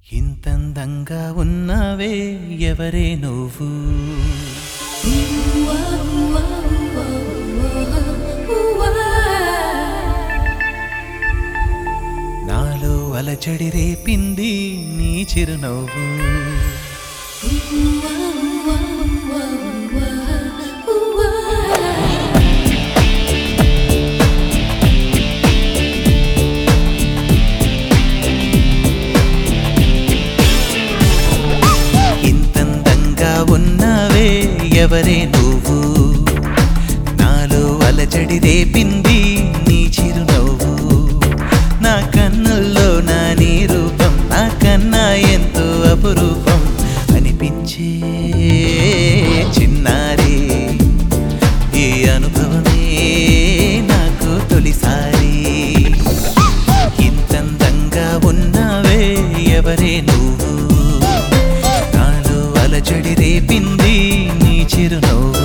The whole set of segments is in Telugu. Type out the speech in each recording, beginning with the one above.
ఇంతందంగా ఉన్నావే ఎవరే నువ్వు నాలో అలచడి రేపింది నీ చిరునవ్వు ఉన్నావే ఎవరే నువ్వు నాలో అలజడి రేపింది నీ చిరునవ్వు నా కన్నుల్లో నా నీ రూపం నా కన్నా ఎంతో అపురూపం అనిపించే చిన్నారి ఈ అనుభవమే నాకు తొలిసారి ఇంతందంగా ఉన్నావే ఎవరే నువ్వు అలజడి రేపింది నీ చిరునవ్వు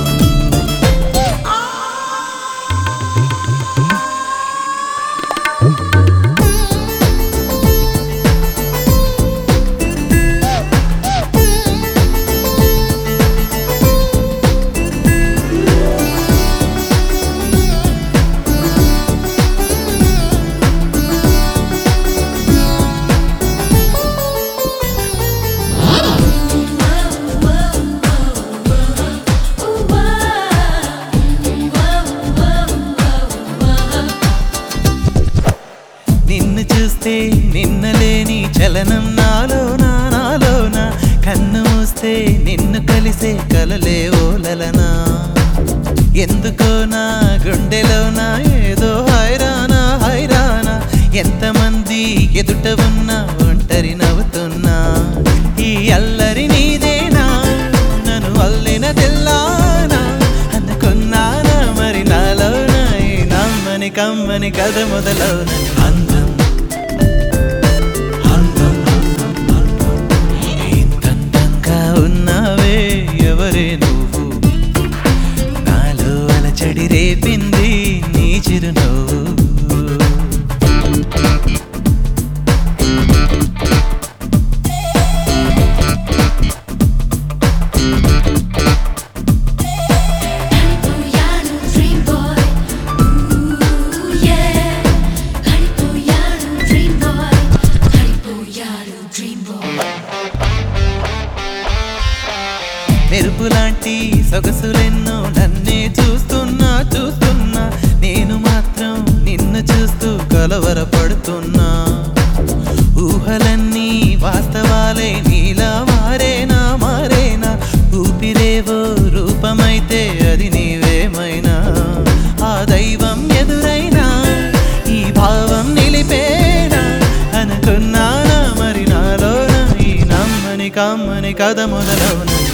నిన్ను చూస్తే నిన్నలేని చలనం నాలోన కన్ను మూస్తే నిన్ను కలిసే కలలే ఓలలనా ఎందుకో నా గుండెలోనా ఏదో హైరానా ఎంతమంది ఎదుట ఉన్నా ఒంటరి నవ్వుతున్నా ఈ అల్లరి నీదేనా నన్ను అల్లిన తెల్లానా అనుకున్నానా మరి నాలోన ఈ నమ్మని కమ్మని కథ మొదలవున ఉన్నావే ఎవరే నువ్వు నాలో అలచడి రేపింది నీ చిరునవ్వు మెరుపులాంటి సొగసులెన్నో నన్నే చూస్తున్నా నేను మాత్రం నిన్ను చూస్తూ కలవరపడుతున్నా ఊహలన్నీ వాస్తవాలే నీలా మారేనా ఊపిరేవో రూపమైతే అది నీవేమైనా ఆ దైవం ఎదురైనా ఈ భావం నిలిపేనా అనుకున్నానా మరి నాలోన ఈ నమ్మని కమ్మని కథ మొదలవున